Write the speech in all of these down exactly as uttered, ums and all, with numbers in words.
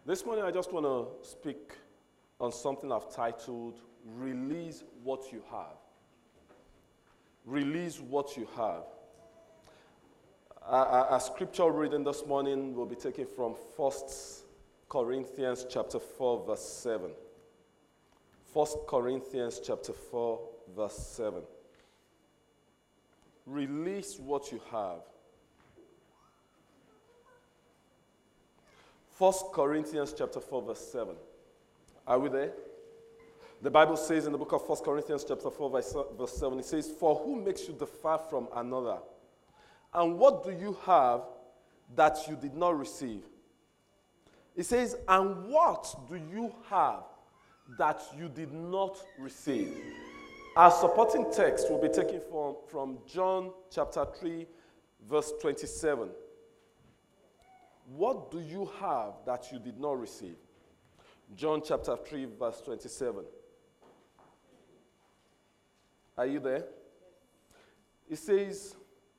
This morning, I just want to speak on something I've titled, Release What You Have. Release what you have. Our, our scripture reading this morning will be taken from First Corinthians chapter four, verse seven. First Corinthians chapter four, verse seven. Release what you have. First Corinthians chapter four, verse seven. Are we there? The Bible says in the book of First Corinthians chapter four, verse seven, it says, "For who makes you differ from another? And what do you have that you did not receive?" It says, "And what do you have that you did not receive?" Our supporting text will be taken from, from John chapter three, verse twenty-seven. What do you have that you did not receive? John chapter three, verse twenty-seven. Are you there? It says,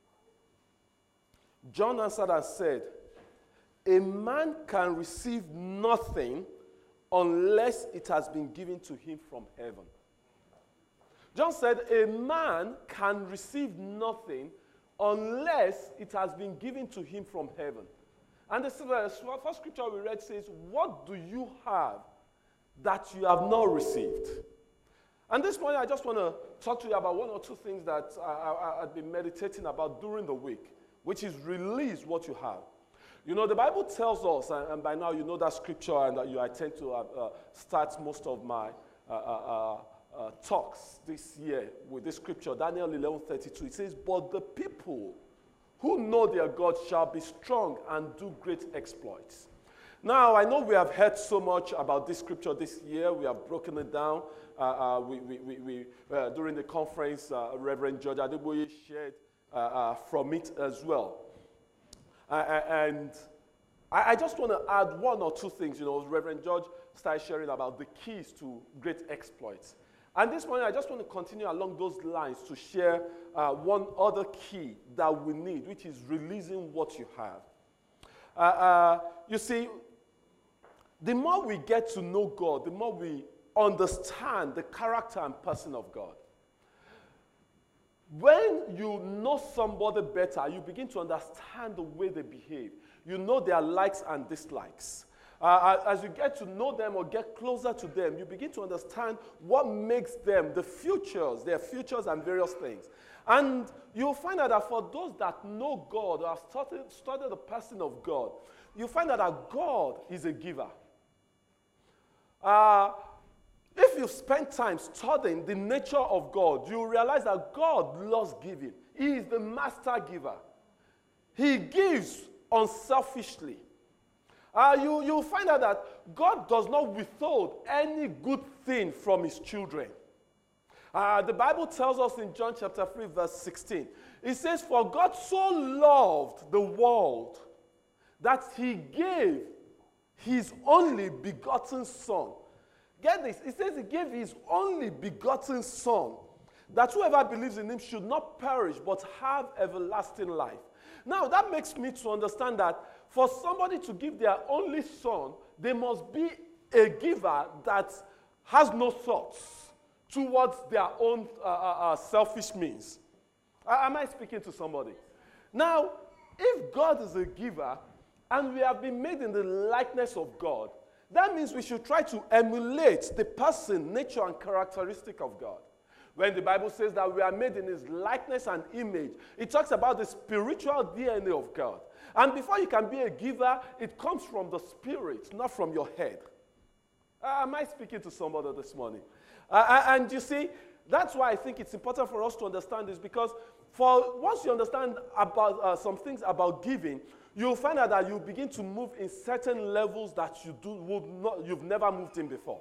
John answered and said, "A man can receive nothing unless it has been given to him from heaven." John said, a man can receive nothing unless it has been given to him from heaven. And the first scripture we read says, "What do you have that you have not received?" And this morning I just want to talk to you about one or two things that I, I, I've been meditating about during the week, which is release what you have. You know, the Bible tells us, and, and by now you know that scripture, and uh, you, I tend to uh, uh, start most of my uh, uh, uh, talks this year with this scripture, Daniel eleven thirty-two. It says, "But the people who know their God shall be strong and do great exploits." Now, I know we have heard so much about this scripture this year. We have broken it down. Uh, uh, we, we, we, we, uh, during the conference, uh, Reverend George Adeboye shared uh, uh, from it as well. Uh, and I, I just want to add one or two things. You know, Reverend George started sharing about the keys to great exploits. And this morning, I just want to continue along those lines to share uh, one other key that we need, which is releasing what you have. Uh, uh, you see, the more we get to know God, the more we understand the character and person of God. When you know somebody better, you begin to understand the way they behave. You know their likes and dislikes. Uh, as you get to know them or get closer to them, you begin to understand what makes them, the futures, their futures and various things. And you'll find out that for those that know God or have studied, studied the person of God, you'll find out that God is a giver. Uh, if you spend time studying the nature of God, you'll realize that God loves giving. He is the master giver. He gives unselfishly. Uh, you, you'll find out that God does not withhold any good thing from his children. Uh, the Bible tells us in John chapter three, verse sixteen, it says, "For God so loved the world that he gave his only begotten son." Get this, it says he gave his only begotten son, that whoever believes in him should not perish but have everlasting life. Now, that makes me to understand that for somebody to give their only son, they must be a giver that has no thoughts towards their own uh, uh, selfish means. Uh, am I speaking to somebody? Now, if God is a giver and we have been made in the likeness of God, that means we should try to emulate the person, nature, and characteristic of God. When the Bible says that we are made in his likeness and image, it talks about the spiritual D N A of God. And before you can be a giver, it comes from the spirit, not from your head. Uh, am I speaking to somebody this morning? Uh, and you see, that's why I think it's important for us to understand this, because for once you understand about uh, some things about giving, you'll find out that you begin to move in certain levels that you do would not, you've never moved in before.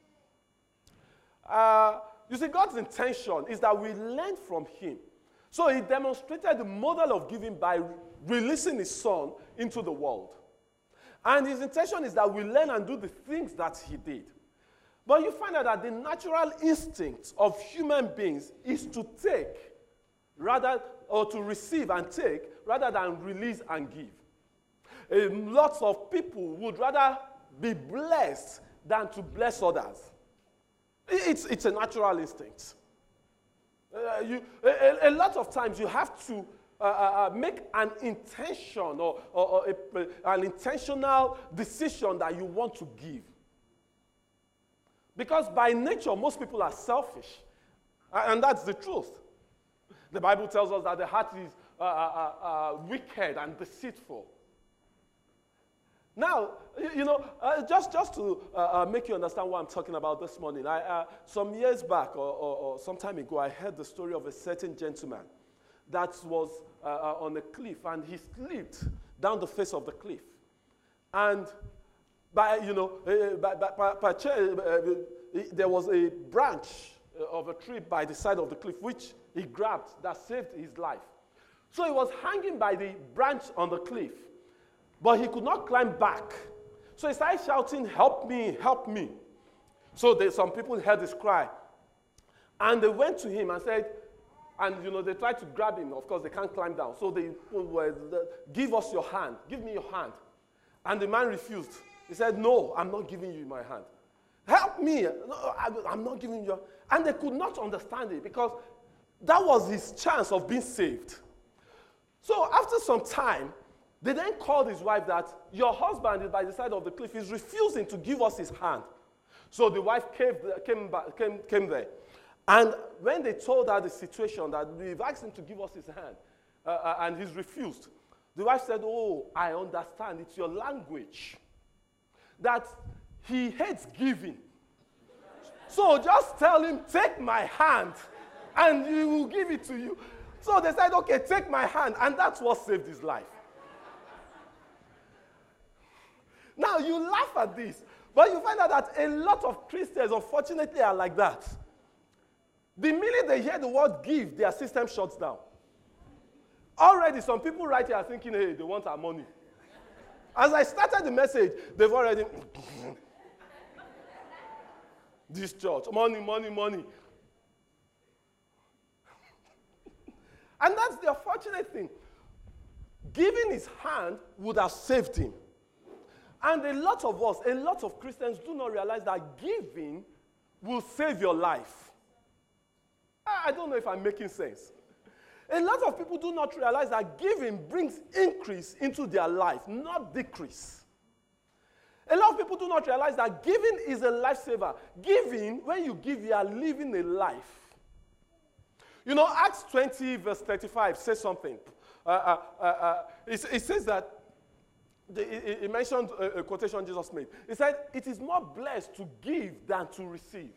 Uh, you see, God's intention is that we learn from him. So he demonstrated the model of giving by releasing his son into the world. And his intention is that we learn and do the things that he did. But you find out that the natural instinct of human beings is to take rather, or to receive and take rather than release and give. Uh, lots of people would rather be blessed than to bless others. It's, it's a natural instinct. Uh, you, a, a lot of times you have to uh, uh, make an intention or, or, or a, an intentional decision that you want to give. Because by nature, most people are selfish. And that's the truth. The Bible tells us that the heart is uh, uh, uh, wicked and deceitful. Now, you know, uh, just, just to uh, uh, make you understand what I'm talking about this morning, I, uh, some years back or, or, or some time ago, I heard the story of a certain gentleman that was uh, uh, on a cliff, and he slipped down the face of the cliff. And by, you know, uh, by, by, by, by, uh, there was a branch of a tree by the side of the cliff, which he grabbed that saved his life. So he was hanging by the branch on the cliff. But he could not climb back. So he started shouting, "Help me, help me." So they, some people heard his cry. And they went to him and said, and you know, they tried to grab him. Of course, they can't climb down. So they were, "Give us your hand. Give me your hand." And the man refused. He said, "No, I'm not giving you my hand. Help me. No, I, I'm not giving you." And they could not understand it because that was his chance of being saved. So after some time, they then called his wife that your husband is by the side of the cliff. He's refusing to give us his hand. So the wife came, came, back, came, came there. And when they told her the situation, that we've asked him to give us his hand, uh, uh, and he's refused, the wife said, "Oh, I understand. It's your language. That he hates giving. So just tell him, take my hand, and he will give it to you." So they said, "Okay, take my hand." And that's what saved his life. Now, you laugh at this, but you find out that a lot of Christians, unfortunately, are like that. The minute they hear the word give, their system shuts down. Already, some people right here are thinking, hey, they want our money. As I started the message, they've already, this church, money, money, money. And that's the unfortunate thing. Giving his hand would have saved him. And a lot of us, a lot of Christians do not realize that giving will save your life. I don't know if I'm making sense. A lot of people do not realize that giving brings increase into their life, not decrease. A lot of people do not realize that giving is a lifesaver. Giving, when you give, you are living a life. You know, Acts twenty, verse thirty-five says something. Uh, uh, uh, uh, it, it says that, the, it, it mentioned a, a quotation Jesus made. He said, "It is more blessed to give than to receive."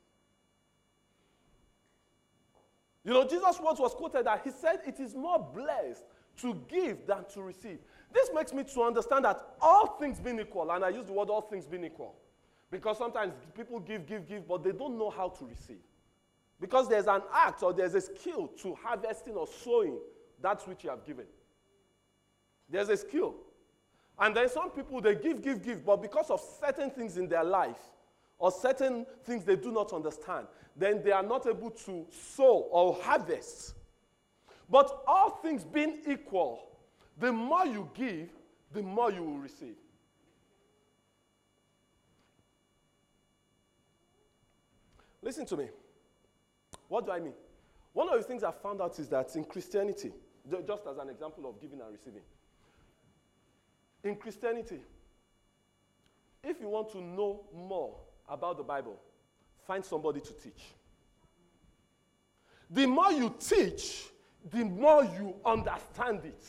You know, Jesus' words was quoted that he said, "It is more blessed to give than to receive." This makes me to understand that all things being equal, and I use the word all things being equal, because sometimes people give, give, give, but they don't know how to receive. Because there's an act or there's a skill to harvesting or sowing that which you have given. There's a skill. And then some people, they give, give, give, but because of certain things in their life or certain things they do not understand, then they are not able to sow or harvest. But all things being equal, the more you give, the more you will receive. Listen to me. What do I mean? One of the things I found out is that in Christianity, just as an example of giving and receiving, in Christianity, if you want to know more about the Bible, find somebody to teach. The more you teach, the more you understand it.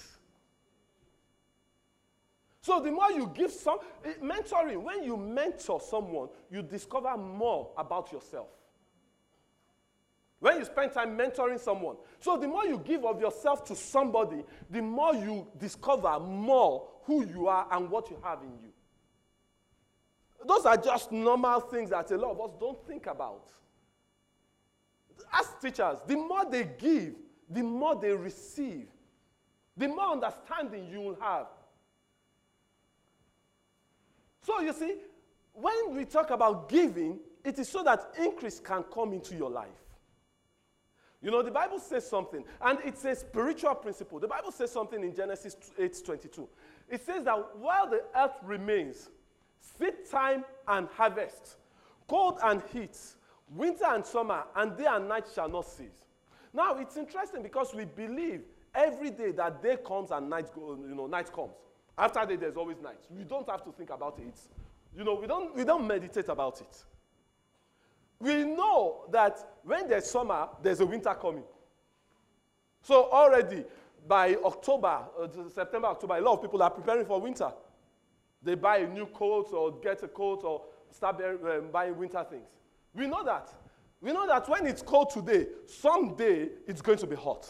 So the more you give some, mentoring, when you mentor someone, you discover more about yourself. When you spend time mentoring someone. So the more you give of yourself to somebody, the more you discover more who you are and what you have in you. Those are just normal things that a lot of us don't think about. As teachers, the more they give, the more they receive, the more understanding you will have. So you see, when we talk about giving, it is so that increase can come into your life. You know, the Bible says something, and it's a spiritual principle. The Bible says something in Genesis eight twenty-two. It says that while the earth remains, seed time and harvest, cold and heat, winter and summer, and day and night shall not cease. Now, it's interesting because we believe every day that day comes and night go, you know, night comes. After day, there's always night. We don't have to think about it. You know, we don't, we don't meditate about it. We know that when there's summer, there's a winter coming. So already, by October, uh, September, October, a lot of people are preparing for winter. They buy a new coat or get a coat or start um, buying winter things. We know that. We know that when it's cold today, someday it's going to be hot.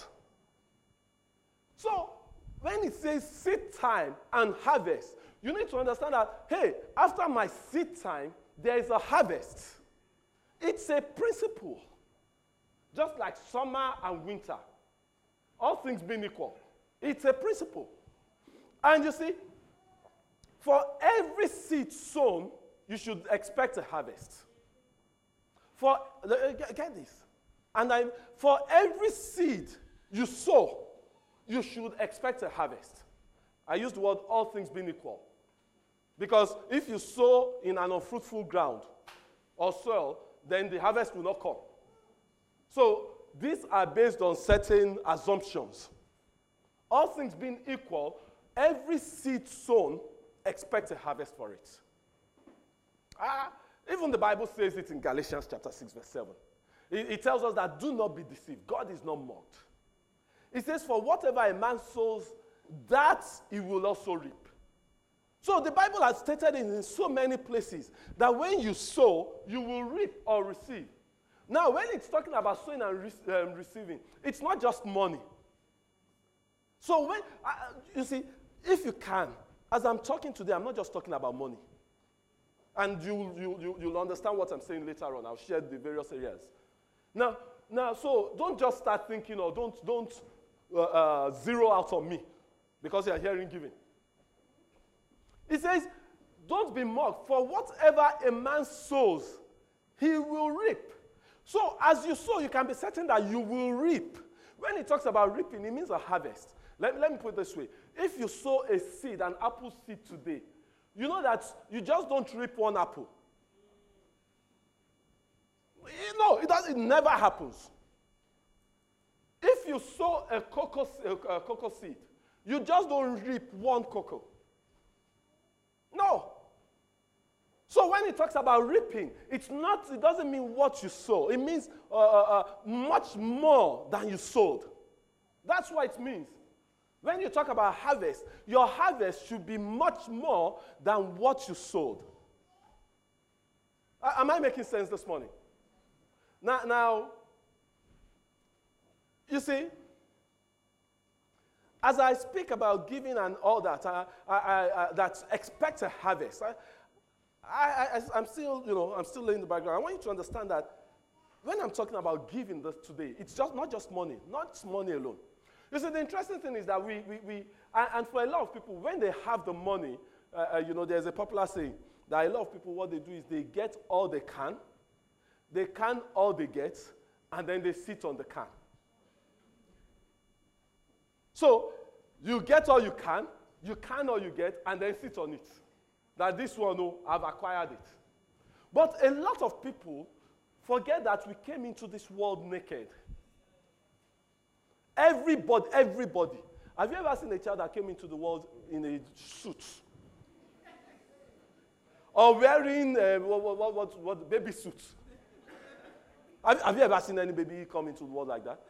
So when it says seed time and harvest, you need to understand that, hey, after my seed time, there is a harvest. It's a principle. Just like summer and winter. All things being equal. It's a principle. And you see, for every seed sown, you should expect a harvest. For, get this. And I, for every seed you sow, you should expect a harvest. I use the word all things being equal. Because if you sow in an unfruitful ground or soil, then the harvest will not come. So these are based on certain assumptions. All things being equal, every seed sown, expect a harvest for it. Ah, even the Bible says it in Galatians chapter six, verse seven. It, it tells us that do not be deceived. God is not mocked. It says, for whatever a man sows, that he will also reap. So the Bible has stated it in so many places that when you sow, you will reap or receive. Now, when it's talking about sowing and re um, receiving, it's not just money. So when, uh, you see, if you can, as I'm talking today, I'm not just talking about money. And you, you, you, you'll understand what I'm saying later on. I'll share the various areas. Now, now so don't just start thinking or don't, don't uh, uh, zero out on me because you're hearing giving. It says, don't be mocked, for whatever a man sows, he will reap. So as you sow, you can be certain that you will reap. When it talks about reaping, it means a harvest. Let, let me put it this way. If you sow a seed, an apple seed today, you know that you just don't reap one apple. No, it, does, it never happens. If you sow a cocoa, a, a cocoa seed, you just don't reap one cocoa. No. So when it talks about reaping, it's not, it doesn't mean what you sow. It means uh, uh, much more than you sowed. That's what it means. When you talk about harvest, your harvest should be much more than what you sowed. Uh, am I making sense this morning? Now, now, you see, as I speak about giving and all that, I, I, I, I, that expect a harvest, I, I, I, I'm still, you know, I'm still laying the background. I want you to understand that when I'm talking about giving this today, it's just not just money, not money alone. You see, the interesting thing is that we, we, we and, and for a lot of people, when they have the money, uh, uh, you know, there's a popular saying that a lot of people, what they do is they get all they can, they can all they get, and then they sit on the can. So you get all you can, you can all you get, and then sit on it. That this one, oh, I've acquired it. But a lot of people forget that we came into this world naked. Everybody, everybody. Have you ever seen a child that came into the world in a suit? Or wearing uh, what, what, what, what, baby suit? Have, have you ever seen any baby come into the world like that?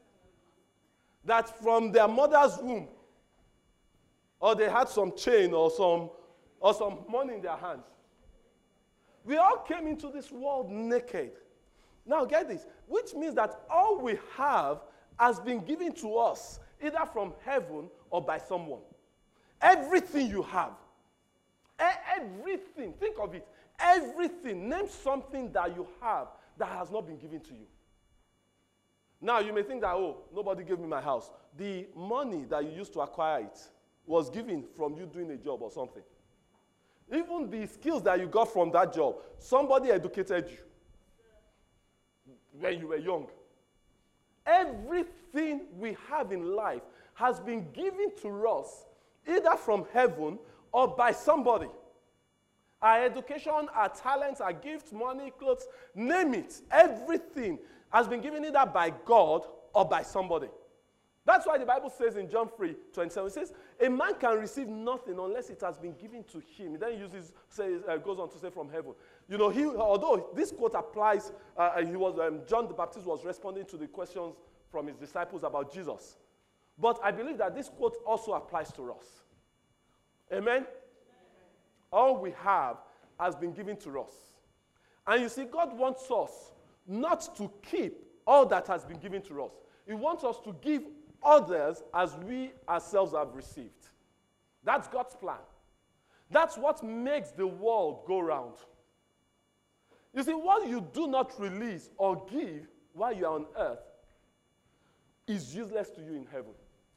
That from their mother's womb, or they had some chain or some, or some money in their hands. We all came into this world naked. Now get this, which means that all we have has been given to us, either from heaven or by someone. Everything you have, everything, think of it, everything, name something that you have that has not been given to you. Now, you may think that, oh, nobody gave me my house. The money that you used to acquire it was given from you doing a job or something. Even the skills that you got from that job, somebody educated you when you were young. Everything we have in life has been given to us either from heaven or by somebody. Our education, our talents, our gifts, money, clothes, name it. Everything has been given either by God or by somebody. That's why the Bible says in John three twenty-seven, it says, a man can receive nothing unless it has been given to him. He then uses, says, uh, goes on to say from heaven. You know, he, although this quote applies, uh, he was, um, John the Baptist was responding to the questions from his disciples about Jesus. But I believe that this quote also applies to us. Amen? All we have has been given to us. And you see, God wants us not to keep all that has been given to us. He wants us to give others as we ourselves have received. That's God's plan. That's what makes the world go round. You see, what you do not release or give while you are on earth is useless to you in heaven.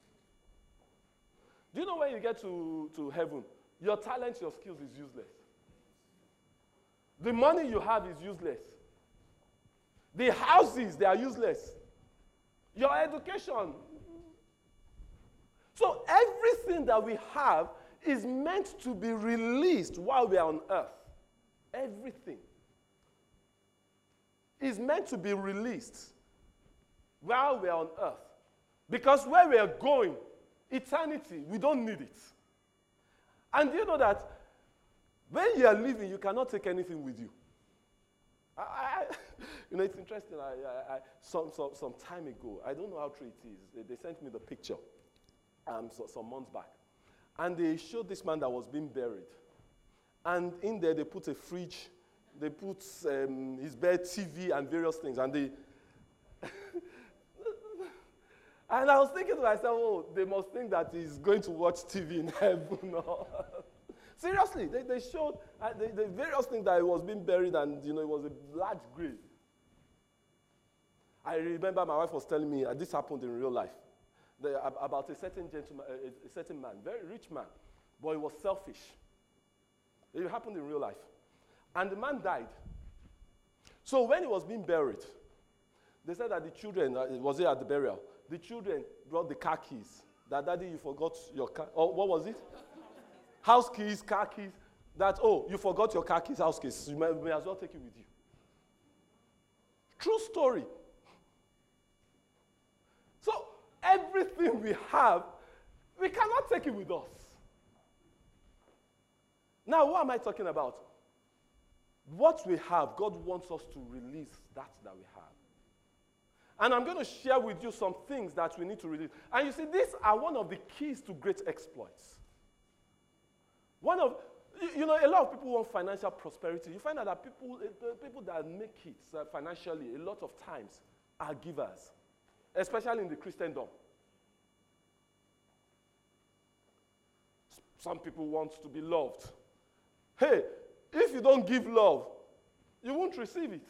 Do you know when you get to, to heaven, your talent, your skills is useless. The money you have is useless. The houses, they are useless. Your education. So everything that we have is meant to be released while we are on earth. Everything is meant to be released while we are on earth. Because where we are going, eternity, we don't need it. And do you know that when you are living, you cannot take anything with you? I, I, you know, it's interesting. I, I, I, some, some, some time ago, I don't know how true it is, they, they sent me the picture um, so, some months back. And they showed this man that was being buried. And in there, they put a fridge, they put um, his bed, T V, and various things. And they... And I was thinking to myself, oh, they must think that he's going to watch T V in heaven. Seriously, they, they showed uh, the, the various things that he was being buried, and you know, it was a large grave. I remember my wife was telling me uh, this happened in real life. The, uh, about a certain gentleman, uh, a, a certain man, very rich man, but he was selfish. It happened in real life. And the man died. So when he was being buried, they said that the children, uh, was there at the burial, the children brought the car keys. That, Daddy, you forgot your car. Oh, what was it? House keys, car keys. That, oh, you forgot your car keys, house keys. You may, may as well take it with you. True story. So, everything we have, we cannot take it with us. Now, what am I talking about? What we have, God wants us to release that that we have. And I'm going to share with you some things that we need to release. And you see, these are one of the keys to great exploits. One of, you know, a lot of people want financial prosperity. You find out that people, people that make it uh, financially, a lot of times, are givers, especially in the Christendom. Some people want to be loved. Hey, if you don't give love, you won't receive it.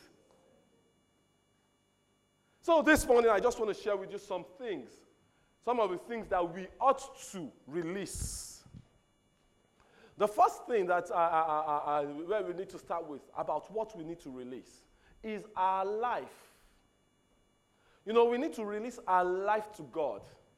So this morning, I just want to share with you some things, some of the things that we ought to release. The first thing that I, I, I, I, where we need to start with about what we need to release is our life. You know, we need to release our life to God.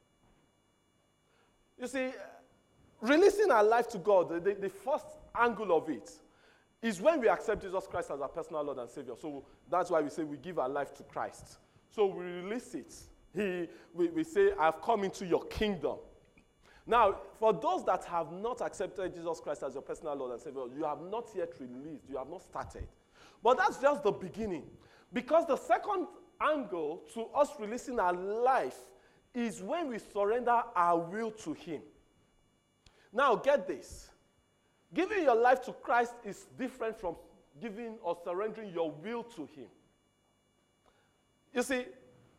You see, releasing our life to God, the, the first angle of it is when we accept Jesus Christ as our personal Lord and Savior. So that's why we say we give our life to Christ. So we release it. He, we, we say, I've come into your kingdom. Now, for those that have not accepted Jesus Christ as your personal Lord and Savior, you have not yet released. You have not started. But that's just the beginning. Because the second angle to us releasing our life is when we surrender our will to Him. Now, get this. Giving your life to Christ is different from giving or surrendering your will to Him. You see,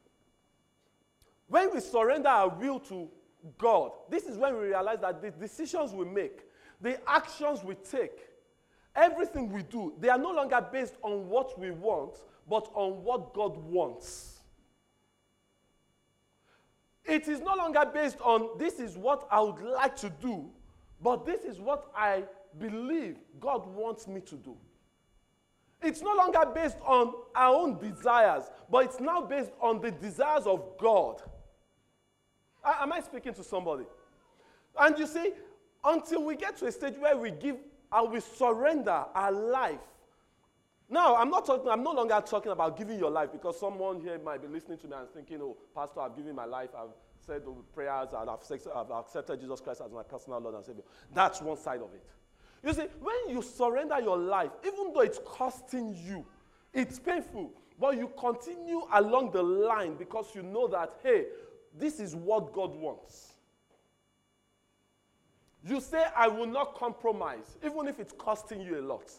when we surrender our will to God, this is when we realize that the decisions we make, the actions we take, everything we do, they are no longer based on what we want, but on what God wants. It is no longer based on this is what I would like to do, but this is what I believe God wants me to do. It's no longer based on our own desires, but it's now based on the desires of God. Am I speaking to somebody? And you see, until we get to a stage where we give and we surrender our life. Now, I'm not talking, I'm no longer talking about giving your life, because someone here might be listening to me and thinking, oh, Pastor, I've given my life, I've said the prayers, and I've, I've accepted Jesus Christ as my personal Lord and Savior. That's one side of it. You see, when you surrender your life, even though it's costing you, it's painful, but you continue along the line because you know that, hey, this is what God wants. You say, I will not compromise, even if it's costing you a lot.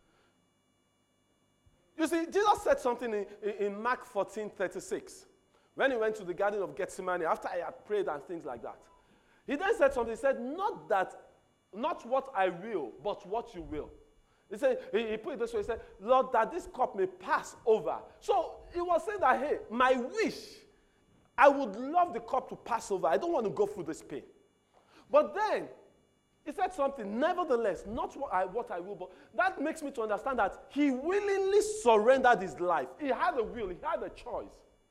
You see, Jesus said something in, in Mark fourteen thirty-six, when he went to the Garden of Gethsemane, after he had prayed and things like that. He then said something, he said, not that, not what I will, but what you will. He said, he, he put it this way, he said, Lord, that this cup may pass over. So he was saying that, hey, my wish, I would love the cup to pass over. I don't want to go through this pain. But then, he said something, nevertheless, not what I, what I will, but that makes me to understand that he willingly surrendered his life. He had a will, he had a choice.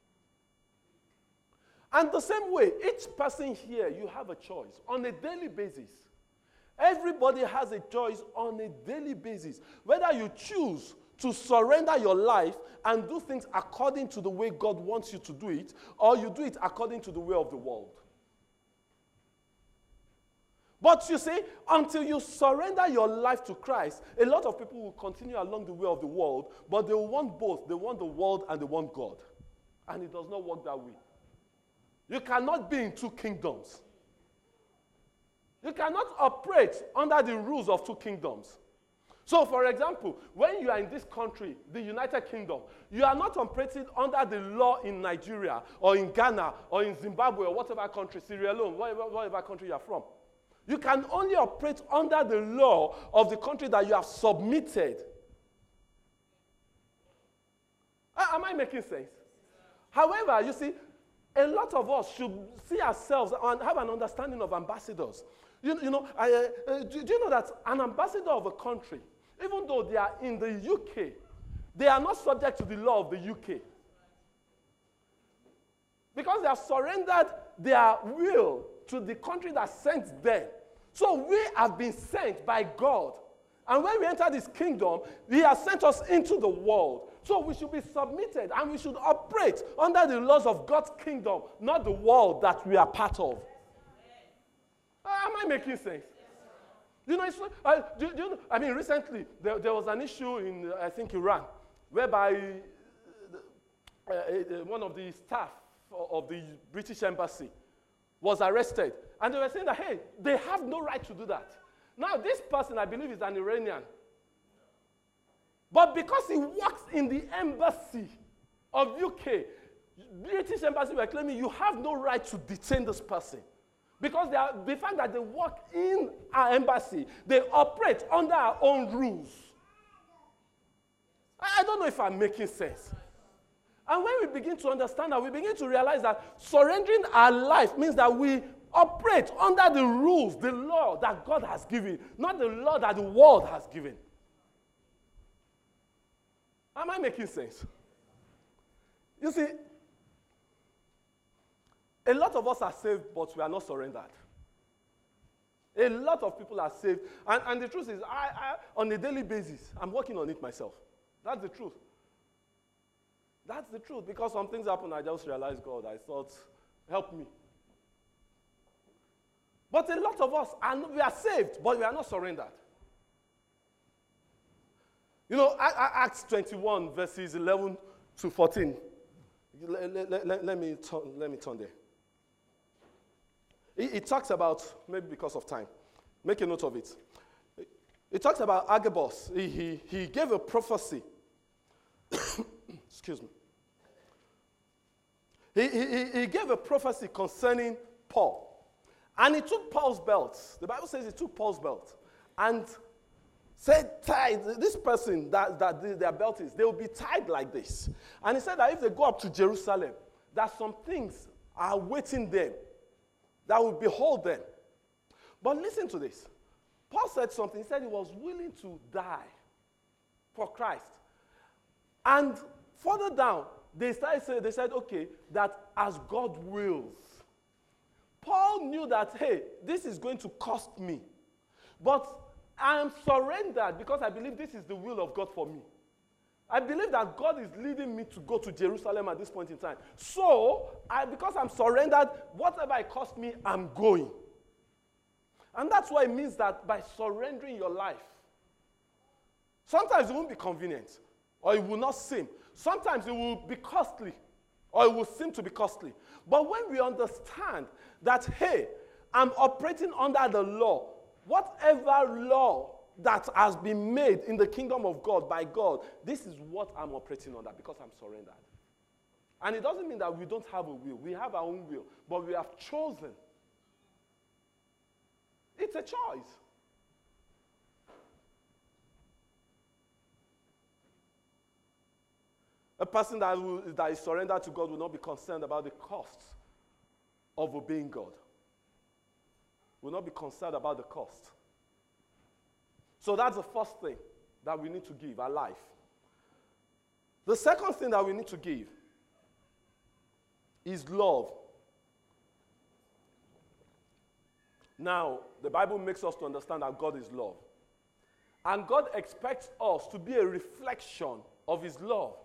And the same way, each person here, you have a choice on a daily basis. Everybody has a choice on a daily basis. Whether you choose to surrender your life and do things according to the way God wants you to do it, or you do it according to the way of the world. But you see, until you surrender your life to Christ, a lot of people will continue along the way of the world, but they will want both. They want the world and they want God. And it does not work that way. You cannot be in two kingdoms. You cannot operate under the rules of two kingdoms. So, for example, when you are in this country, the United Kingdom, you are not operating under the law in Nigeria or in Ghana or in Zimbabwe or whatever country, Sierra Leone, whatever, whatever country you are from. You can only operate under the law of the country that you have submitted. Am I making sense? However, you see, a lot of us should see ourselves and have an understanding of ambassadors. You, you know, I, uh, uh, do, do you know that an ambassador of a country, even though they are in the U K, they are not subject to the law of the U K. Because they have surrendered their will to the country that sent them. So we have been sent by God. And when we enter this kingdom, he has sent us into the world. So we should be submitted and we should operate under the laws of God's kingdom, not the world that we are part of. Am I making sense? You know, it's, uh, do, do you know, I mean, recently, there, there was an issue in, uh, I think, Iran, whereby uh, uh, uh, one of the staff of the British embassy was arrested. And they were saying that, hey, they have no right to do that. Now, this person, I believe, is an Iranian. But because he works in the embassy of U K, British embassy were claiming you have no right to detain this person. Because they, are, the fact that they work in our embassy, they operate under our own rules. I don't know if I'm making sense. And when we begin to understand that, we begin to realize that surrendering our life means that we operate under the rules, the law that God has given, not the law that the world has given. Am I making sense? You see, a lot of us are saved, but we are not surrendered. A lot of people are saved. And, and the truth is, I, I, on a daily basis, I'm working on it myself. That's the truth. That's the truth. Because some things happen, I just realized, God, I thought, help me. But a lot of us, are, we are saved, but we are not surrendered. You know, Acts twenty-one, verses eleven to fourteen. Let, let, let, let, me, turn, let me turn there. It, it talks about, maybe because of time, make a note of it. It, it talks about Agabus. He, he, he gave a prophecy. Excuse me. He, he, he gave a prophecy concerning Paul. And he took Paul's belt. The Bible says he took Paul's belt. And said, tied, this person that, that their belt is, they will be tied like this. And he said that if they go up to Jerusalem, that some things are waiting them that will behold them. But listen to this. Paul said something. He said he was willing to die for Christ. And further down, they started, they said, okay, that as God wills. Paul knew that, hey, this is going to cost me. But I am surrendered because I believe this is the will of God for me. I believe that God is leading me to go to Jerusalem at this point in time. So, I, because I'm surrendered, whatever it costs me, I'm going. And that's why it means that by surrendering your life, sometimes it won't be convenient, or it will not seem. Sometimes it will be costly, or it will seem to be costly. But when we understand that, hey, I'm operating under the law, whatever law that has been made in the kingdom of God by God, this is what I'm operating under because I'm surrendered. And it doesn't mean that we don't have a will. We have our own will, but we have chosen. It's a choice. A person that, will, that is surrendered to God will not be concerned about the costs of obeying God. Will not be concerned about the cost. So that's the first thing that we need to give, our life. The second thing that we need to give is love. Now, the Bible makes us to understand that God is love. And God expects us to be a reflection of his love.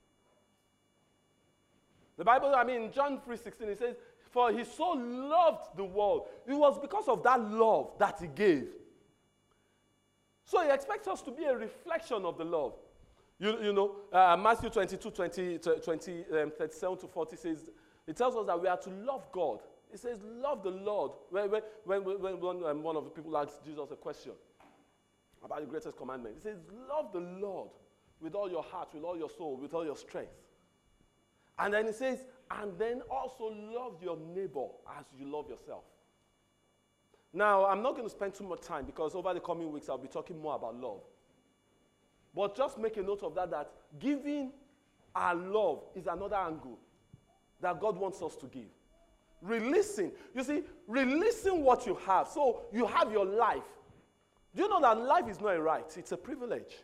The Bible, I mean, in John three sixteen, it says, for he so loved the world. It was because of that love that he gave. So he expects us to be a reflection of the love. You, you know, uh, Matthew twenty-two, twenty, twenty, um, thirty-seven to forty says, it tells us that we are to love God. It says, love the Lord. When, when, when, when one, um, one of the people asked Jesus a question about the greatest commandment, it says, love the Lord with all your heart, with all your soul, with all your strength. And then it says, and then also love your neighbor as you love yourself. Now, I'm not going to spend too much time because over the coming weeks, I'll be talking more about love. But just make a note of that, that giving our love is another angle that God wants us to give. Releasing. You see, releasing what you have. So you have your life. Do you know that life is not a right? It's a privilege.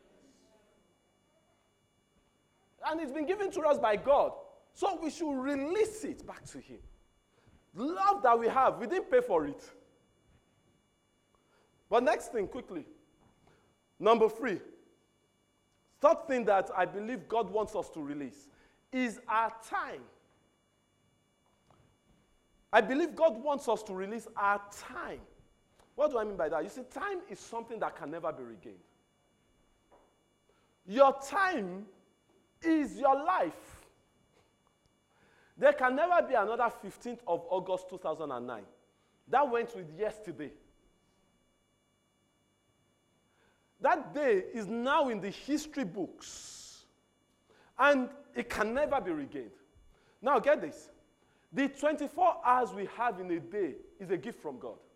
And it's been given to us by God. So we should release it back to him. Love that we have, we didn't pay for it. But next thing, quickly. Number three. Third thing that I believe God wants us to release is our time. I believe God wants us to release our time. What do I mean by that? You see, time is something that can never be regained. Your time is your life. There can never be another fifteenth of August two thousand nine. That went with yesterday. That day is now in the history books. And it can never be regained. Now get this. The twenty-four hours we have in a day is a gift from God.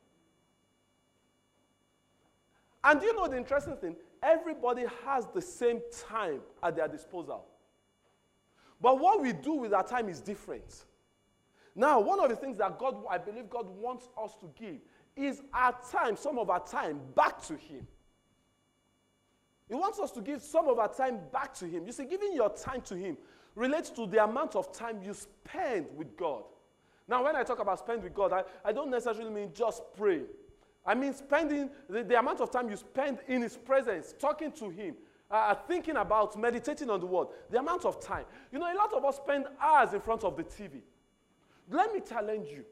And you know the interesting thing? Everybody has the same time at their disposal. But what we do with our time is different. Now, one of the things that God, I believe God wants us to give is our time, some of our time, back to him. He wants us to give some of our time back to him. You see, giving your time to him relates to the amount of time you spend with God. Now, when I talk about spend with God, I, I don't necessarily mean just pray. I mean spending the, the amount of time you spend in his presence, talking to him, uh, thinking about, meditating on the word, the amount of time. You know, a lot of us spend hours in front of the T V. Let me challenge you.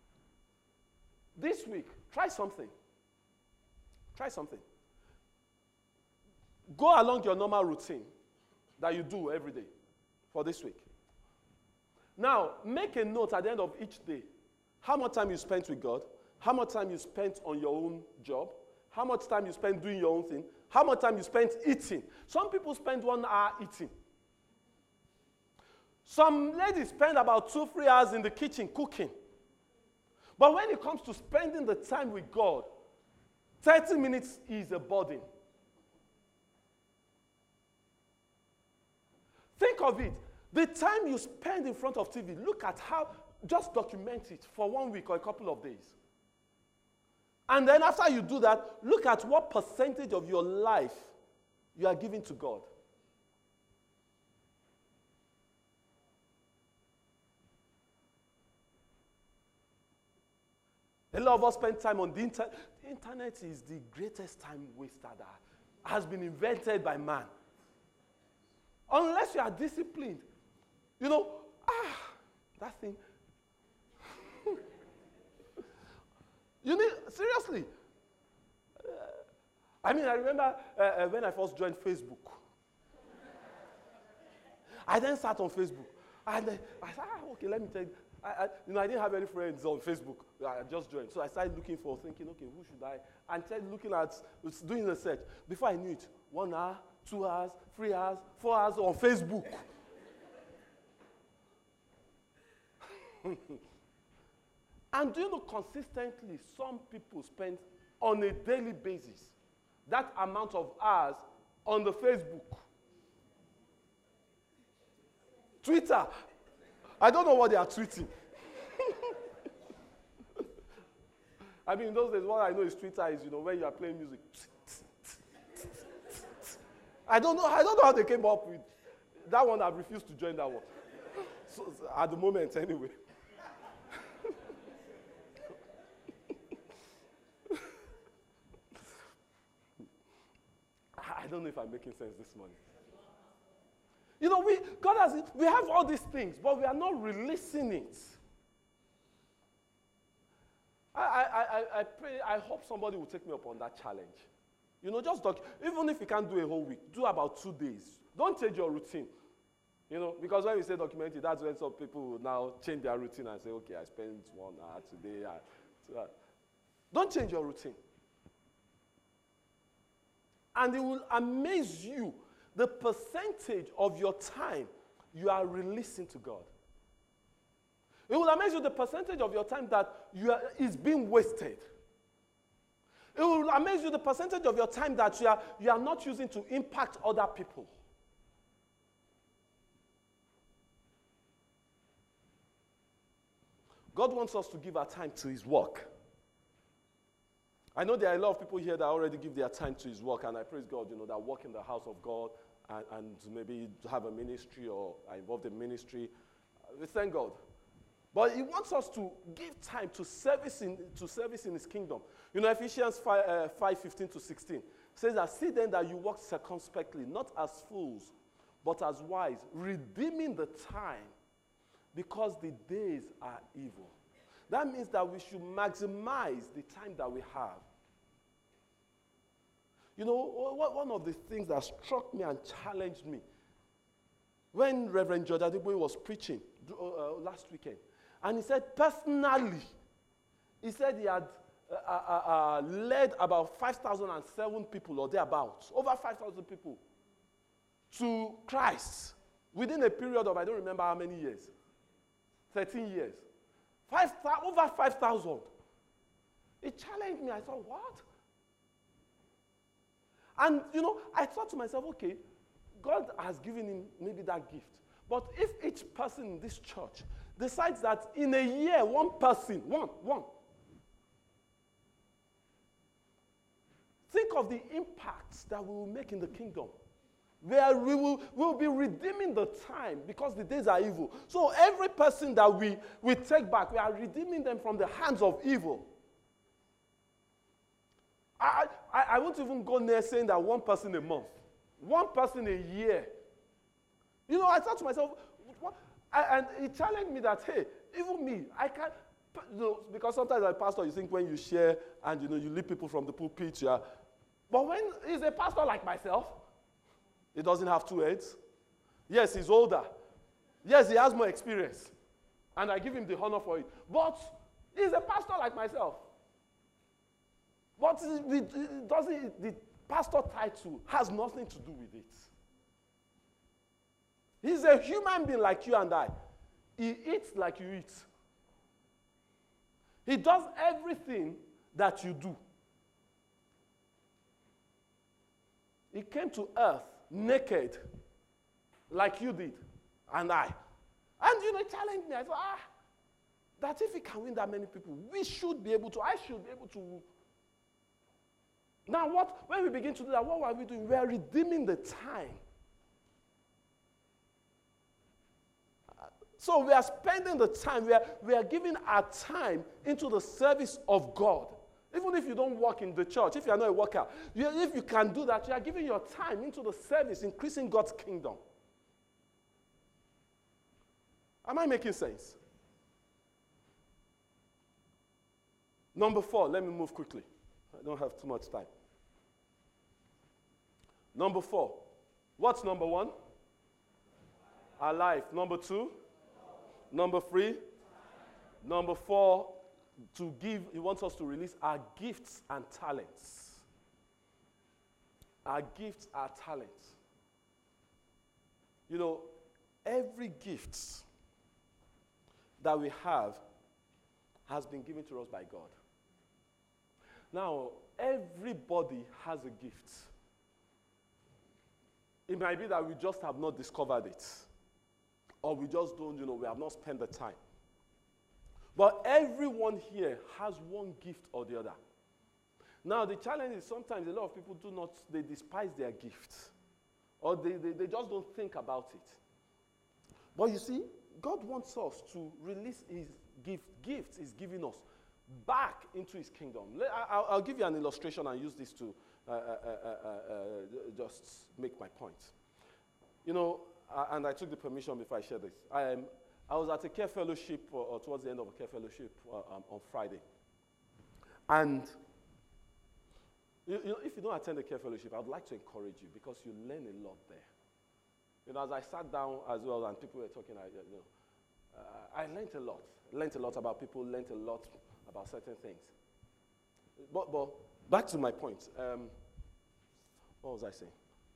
This week, try something. Try something. Go along your normal routine that you do every day for this week. Now, make a note at the end of each day. How much time you spent with God? How much time you spent on your own job? How much time you spent doing your own thing? How much time you spent eating? Some people spend one hour eating. Some ladies spend about two, three hours in the kitchen cooking. But when it comes to spending the time with God, thirty minutes is a burden. Think of it. The time you spend in front of T V, look at how, just document it for one week or a couple of days. And then after you do that, look at what percentage of your life you are giving to God. A lot of us spend time on the internet. The internet is the greatest time waster that has been invented by man. Unless you are disciplined. You know, ah, that thing. You need, seriously. Uh, I mean, I remember uh, uh, when I first joined Facebook. I then sat on Facebook. And uh, I said, ah, okay, let me tell you. I, I, you know, I didn't have any friends on Facebook. I just joined. So I started looking for, thinking, okay, who should I? And started looking at, doing a search. Before I knew it, one hour, two hours, three hours, four hours on Facebook. And do you know, consistently, some people spend on a daily basis that amount of hours on the Facebook. Twitter. I don't know what they are tweeting. I mean, in those days, what I know is Twitter is, you know, when you are playing music. I don't know. I don't know how they came up with that one. I've refused to join that one. So, at the moment, anyway. I don't know if I'm making sense this morning. You know, we God has we have all these things, but we are not releasing it. I, I, I, I pray, I hope somebody will take me up on that challenge. You know, just doc, even if you can't do a whole week, do about two days. Don't change your routine. You know, because when we say documentary, that's when some people will now change their routine and say, okay, I spent one hour today. I, two hours. Don't change your routine. And it will amaze you the percentage of your time you are releasing to God. It will amaze you the percentage of your time that you are, is being wasted. It will amaze you the percentage of your time that you are, you are not using to impact other people. God wants us to give our time to his work. I know there are a lot of people here that already give their time to his work, and I praise God, you know, that work in the house of God and, and maybe have a ministry or are involved in ministry. We thank God. But he wants us to give time to service in, to service in his kingdom. You know, Ephesians five, uh, five fifteen to sixteen says that, see then that you walk circumspectly, not as fools, but as wise, redeeming the time, because the days are evil. That means that we should maximize the time that we have. You know, one of the things that struck me and challenged me, when Reverend George Adeboye was preaching uh, last weekend, and he said personally, he said he had uh, uh, uh, led about five thousand seven people or thereabouts, over five thousand people, to Christ within a period of, I don't remember how many years, thirteen years. Five, over five thousand. It challenged me. I thought, what? And, you know, I thought to myself, okay, God has given him maybe that gift. But if each person in this church decides that in a year, one person, one, one, think of the impacts that we will make in the kingdom, where we will we'll be redeeming the time because the days are evil. So every person that we, we take back, we are redeeming them from the hands of evil. I, I, I won't even go near saying that one person a month, one person a year. You know, I thought to myself, what? I, and it challenged me that, hey, even me, I can't, you know, because sometimes as a pastor, you think when you share and, you know, you lead people from the pulpit, yeah. But when he's a pastor like myself, he doesn't have two heads. Yes, he's older. Yes, he has more experience. And I give him the honor for it. But he's a pastor like myself. But it doesn't, the pastor title has nothing to do with it. He's a human being like you and I. He eats like you eat. He does everything that you do. He came to earth naked, like you did, and I. And you know, it challenged me. I thought, ah, that if he can win that many people, we should be able to, I should be able to. Now, what, when we begin to do that, what are we doing? We are redeeming the time. So we are spending the time, we are, we are giving our time into the service of God. Even if you don't work in the church, if you are not a worker, you, if you can do that, you are giving your time into the service, increasing God's kingdom. Am I making sense? Number four, let me move quickly. I don't have too much time. Number four. What's number one? Our life. Number two? Number three? Number four, to give, he wants us to release our gifts and talents. Our gifts, our talents. You know, every gift that we have has been given to us by God. Now, everybody has a gift. It might be that we just have not discovered it. Or we just don't, you know, we have not spent the time. But everyone here has one gift or the other. Now, the challenge is sometimes a lot of people do not, they despise their gifts. Or they, they, they just don't think about it. But you see, God wants us to release his gift, gifts he's giving us back into his kingdom. I'll, I'll give you an illustration and use this to uh, uh, uh, uh, uh, just make my point. You know, uh, and I took the permission before I share this. I, um, I was at a care fellowship, or, or towards the end of a care fellowship uh, um, on Friday. And you, you know, if you don't attend a care fellowship, I'd like to encourage you because you learn a lot there. You know, as I sat down as well and people were talking, I, you know, uh, I learned a lot. Learned a lot about people, learned a lot about certain things. But, but back to my point. Um, what was I saying?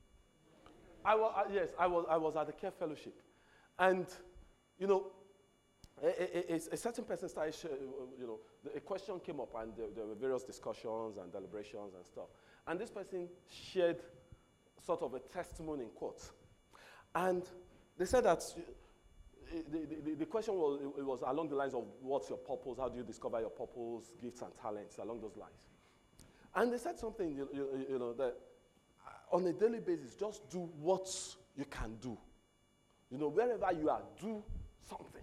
I was, uh, yes, I was, I was at the care fellowship. And, you know, a, a, a, a certain person started, you know, the, a question came up and there, there were various discussions and deliberations and stuff. And this person shared sort of a testimony in quotes. And they said that the, the, the question was, it was along the lines of what's your purpose, how do you discover your purpose, gifts and talents, along those lines. And they said something, you, you, you know, that on a daily basis, just do what you can do. You know, wherever you are, do something.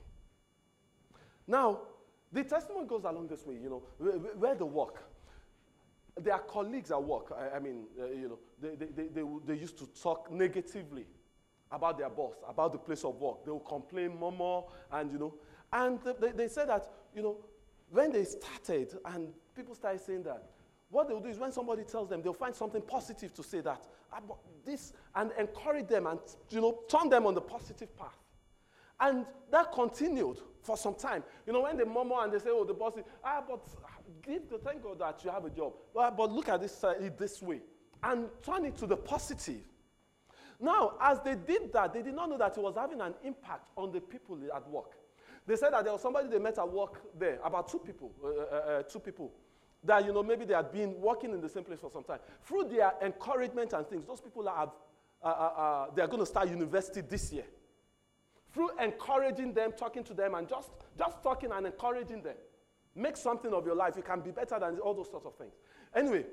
Now, the testimony goes along this way, you know, where, where they work. Their colleagues at work, I, I mean, uh, you know, they, they, they, they, they used to talk negatively about their boss, about the place of work. They will complain, murmur, and, you know. And they, they said that, you know, when they started and people started saying that, what they'll do is when somebody tells them, they'll find something positive to say that, about this, and encourage them and, you know, turn them on the positive path. And that continued for some time. You know, when they murmur and they say, oh, the boss is, ah, but give the thank God that you have a job. But, but look at this, uh, this way. And turn it to the positive. Now, as they did that, they did not know that it was having an impact on the people at work. They said that there was somebody they met at work there, about two people, uh, uh, uh, two people, that, you know, maybe they had been working in the same place for some time. Through their encouragement and things, those people have, uh, uh, uh, they're going to start university this year. Through encouraging them, talking to them, and just, just talking and encouraging them. Make something of your life. You can be better than all those sorts of things. Anyway,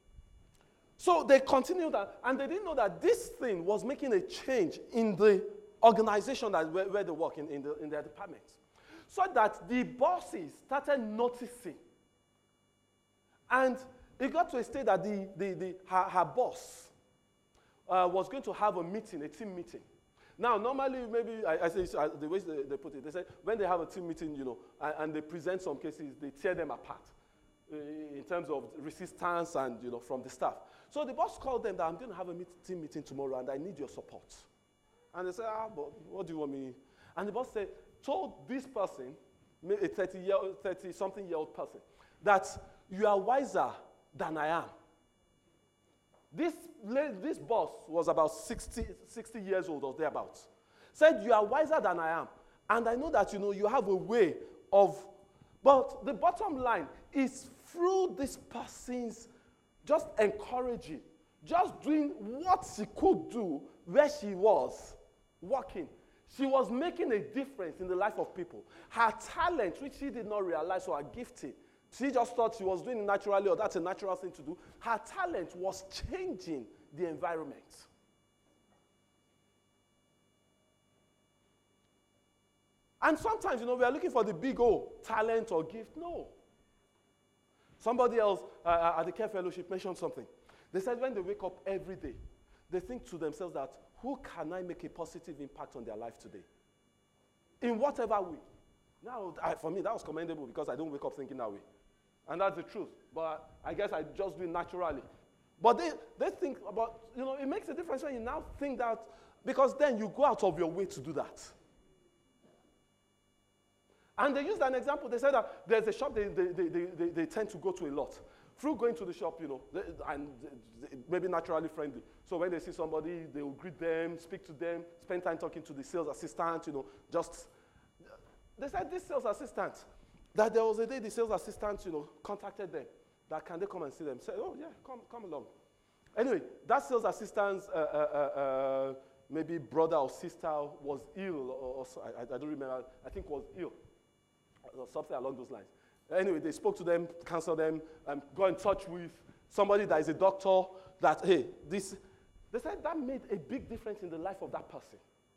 so they continued that, and they didn't know that this thing was making a change in the organization that where, where they work in, in, the, in their departments. So that the bosses started noticing. And it got to a state that the, the, the, her, her boss uh, was going to have a meeting, a team meeting. Now, normally, maybe, I, I say, uh, the way they, they put it, they say, when they have a team meeting, you know, and, and they present some cases, they tear them apart uh, in terms of resistance and, you know, from the staff. So the boss called them that I'm going to have a meet, team meeting tomorrow and I need your support. And they said, ah, but what do you want me? And the boss said, told this person, a thirty-something year old person, that you are wiser than I am. This, this boss was about sixty, sixty years old or thereabouts. Said, you are wiser than I am. And I know that, you know, you have a way of, but the bottom line is through this person's just encouraging, just doing what she could do where she was working. She was making a difference in the life of people. Her talent, which she did not realize, or her gifting, she just thought she was doing it naturally, or that's a natural thing to do. Her talent was changing the environment. And sometimes, you know, we are looking for the big, oh, talent or gift. No. Somebody else uh, at the Care Fellowship mentioned something. They said when they wake up every day, they think to themselves that, who can I make a positive impact on their life today? In whatever way. Now, I, for me, that was commendable because I don't wake up thinking that way. And that's the truth. But I guess I just do it naturally. But they, they think about, you know, it makes a difference when you now think that, because then you go out of your way to do that. And they used an example. They said that there's a shop they, they, they, they, they tend to go to a lot. Through going to the shop, you know, they, and they, maybe naturally friendly. So when they see somebody, they will greet them, speak to them, spend time talking to the sales assistant, you know, just. They said this sales assistant, that there was a day the sales assistant, you know, contacted them, that can they come and see them? Said, oh, yeah, come, come along. Anyway, that sales assistant's uh, uh, uh, uh, maybe brother or sister was ill, or, or I, I don't remember, I think was ill. Or something along those lines. Anyway, they spoke to them, counseled them, um, got in touch with somebody that is a doctor, that, hey, this, they said that made a big difference in the life of that person.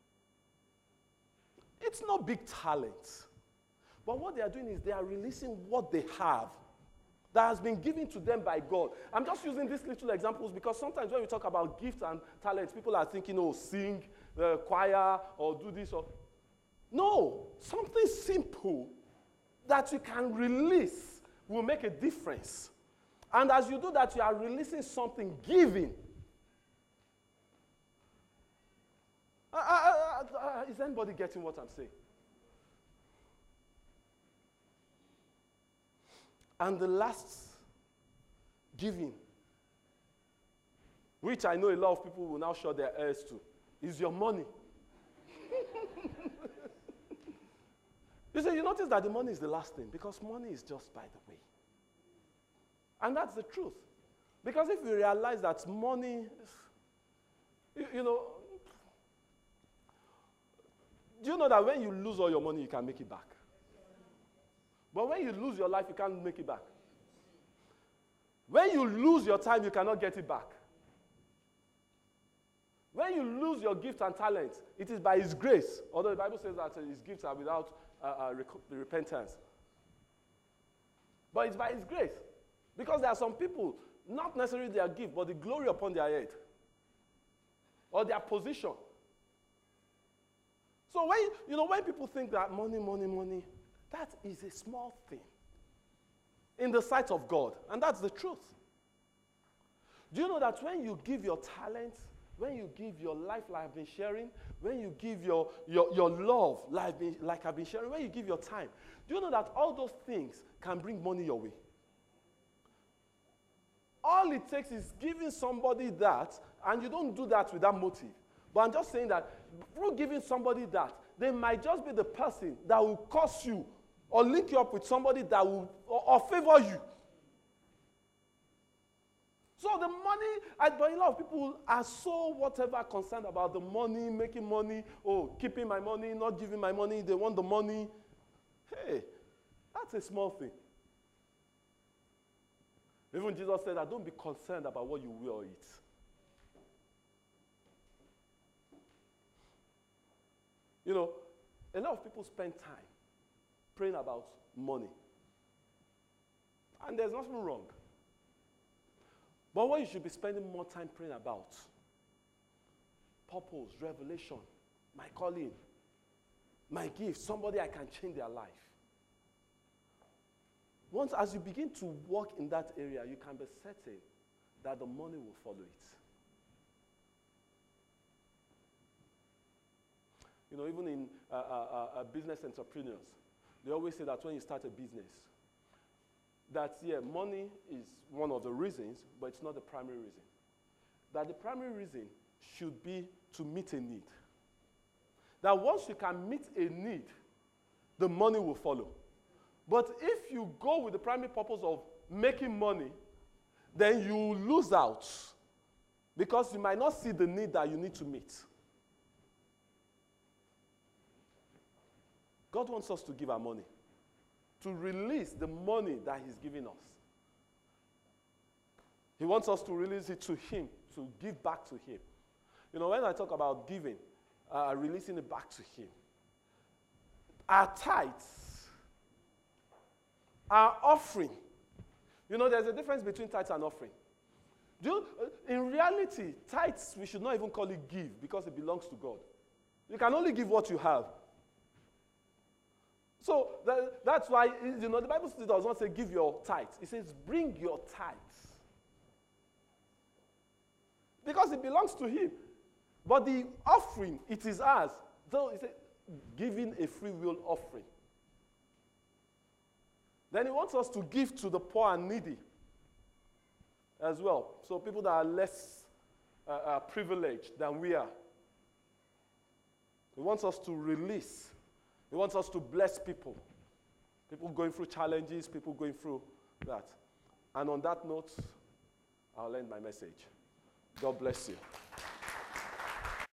It's not big talent. But what they are doing is they are releasing what they have that has been given to them by God. I'm just using these little examples because sometimes when we talk about gifts and talents, people are thinking, oh, sing, uh, choir, or do this. Or no, something simple that you can release will make a difference. And as you do that, you are releasing something, giving. Uh, uh, uh, uh, is anybody getting what I'm saying? And the last, giving, which I know a lot of people will now shut their ears to, is your money. You see, you notice that the money is the last thing because money is just by the way. And that's the truth. Because if you realize that money, you, you know, do you know that when you lose all your money, you can make it back? But when you lose your life, you can't make it back. When you lose your time, you cannot get it back. When you lose your gift and talent, it is by His grace. Although the Bible says that uh, His gifts are without uh, uh, rec- repentance. But it's by His grace. Because there are some people, not necessarily their gift, but the glory upon their head. Or their position. So when, you know, when people think that money, money, money, that is a small thing in the sight of God. And that's the truth. Do you know that when you give your talent, when you give your life like I've been sharing, when you give your, your, your love like, been, like I've been sharing, when you give your time, do you know that all those things can bring money your way? All it takes is giving somebody that, and you don't do that with that motive. But I'm just saying that through giving somebody that, they might just be the person that will cause you or link you up with somebody that will, or, or favor you. So the money, I, but a lot of people are so whatever concerned about the money, making money, oh, keeping my money, not giving my money, they want the money. Hey, that's a small thing. Even Jesus said that don't be concerned about what you will eat. You know, a lot of people spend time praying about money. And there's nothing wrong. But what you should be spending more time praying about, purpose, revelation, my calling, my gift, somebody I can change their life. Once, as you begin to walk in that area, you can be certain that the money will follow it. You know, even in uh, uh, uh, business entrepreneurs, they always say that when you start a business, that, yeah, money is one of the reasons, but it's not the primary reason. That the primary reason should be to meet a need. That once you can meet a need, the money will follow. But if you go with the primary purpose of making money, then you lose out because you might not see the need that you need to meet. God wants us to give our money, to release the money that He's giving us. He wants us to release it to Him, to give back to Him. You know, when I talk about giving, uh, releasing it back to Him, our tithes, our offering. You know, there's a difference between tithes and offering. Do you, in reality, tithes, we should not even call it give because it belongs to God. You can only give what you have. So that, that's why, you know, the Bible still does not say give your tithes. It says bring your tithes. Because it belongs to him. But the offering, it is ours. So it's giving a free will offering. Then he wants us to give to the poor and needy as well. So people that are less uh, uh, privileged than we are. He wants us to release. He wants us to bless people. People going through challenges, people going through that. And on that note, I'll end my message. God bless you.